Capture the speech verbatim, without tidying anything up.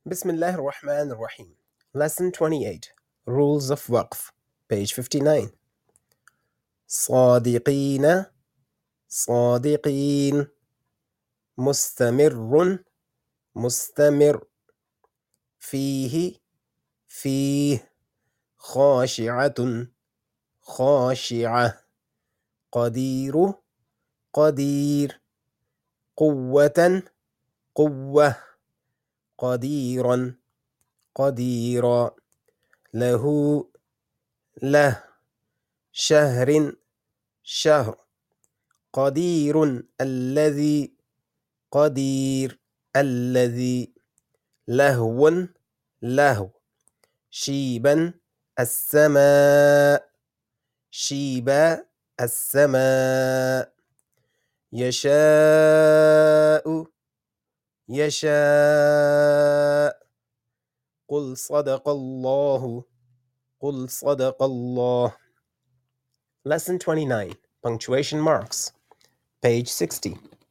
بسم الله الرحمن الرحيم. Lesson twenty-eight. Rules of Waqf. Page fifty-nine. صادقين صادقين مستمر مستمر فيه فيه خاشعة خاشعة قدير قدير قوة قوة قديرا قديرا له له شهر شهر قدير الذي قدير الذي لهو لهو شيبا السماء شيبا السماء يشاء يشاء قل صدق الله قل صدق الله. Lesson twenty-nine. Punctuation marks. Page sixty.